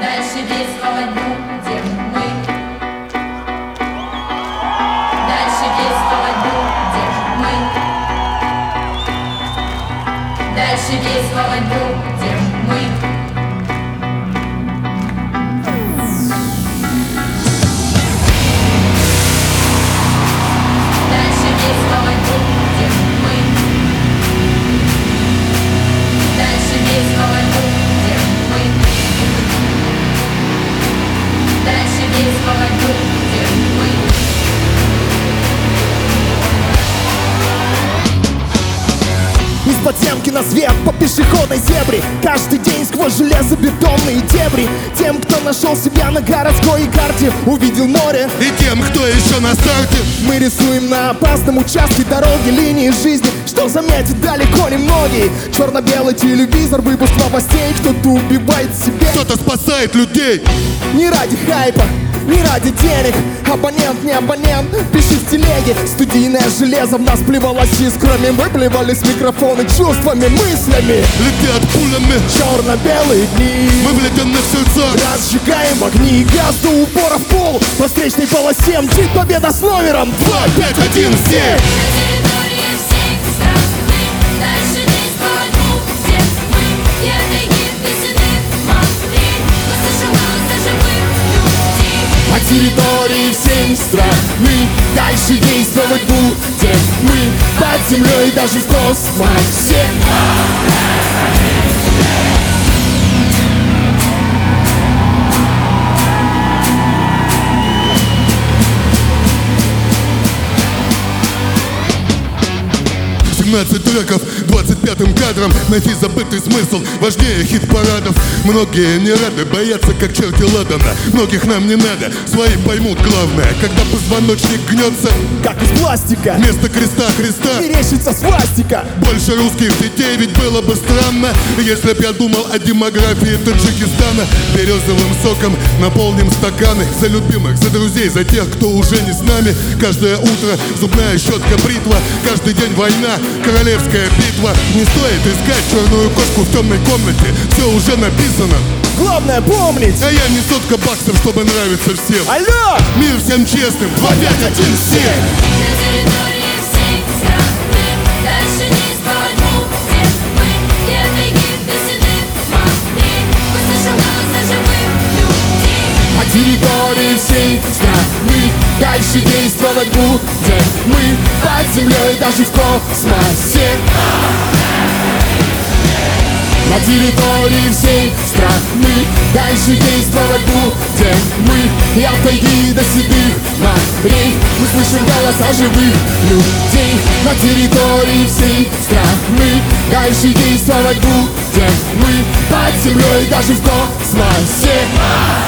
Дальше действовать будем мы. Дальше действовать будем мы. Дальше действовать будем мы. Дальше действовать будем мы. Дальше действовать будем мы. Дальше действовать будем мы. Из подземки на свет по пешеходной зебре. Каждый день сквозь железобетонные дебри. Тем, кто нашел себя на городской карте, увидел море. И тем, кто еще на старте. Мы рисуем на опасном участке дороги линии жизни, что заметят далеко не многие. Черно-белый телевизор, выпуск новостей. Кто-то убивает себя, Кто-то спасает людей. не ради хайпа, не ради денег. Абонент, не абонент, пиши в телеге. Студийное железо в нас плевалось искрами. Мы плевались в микрофоны чувствами, мыслями. Летят пулями. Черно-белые дни, Мы в ледяных сердцах. разжигаем огни, газ до упора в пол. По встречной полосе мчит победа с номером 2, 5, 1, 7. На территории всей страны дальше действовать будем мы. И отойди весны смотри, услышим голос живых людей. По территории всей страны дальше действовать будем мы. Под землей даже в космосе. Треков 25-м кадром найти забытый смысл важнее хит-парадов. Многие не рады, боятся как черти ладана. Многих нам не надо, свои поймут главное. Когда позвоночник гнется, Как из пластика вместо креста Христа. мерещится свастика. Больше русских детей, ведь было бы странно, если б я думал о демографии Таджикистана. Березовым соком наполним стаканы за любимых, за друзей, за тех, кто уже не с нами. Каждое утро зубная щетка, бритва, каждый день война, королевская битва. Не стоит искать черную кошку в темной комнате, все уже написано. Главное помнить. А я не сотка баксов, чтобы нравиться всем. Алло! Мир всем честным, 2, 5, 1, 7. На территории всей страны дальше действовать будем мы. И отойди весны смотри, услышим голос живых людей. По территории всей страны дальше действовать будем мы. Под землей даже в космосе. На территории всей страны дальше действовать будем мы. И отойди до седых морей, мы слышим голоса живых людей. На территории всей страны дальше действовать будем мы. Под землей даже в космосе.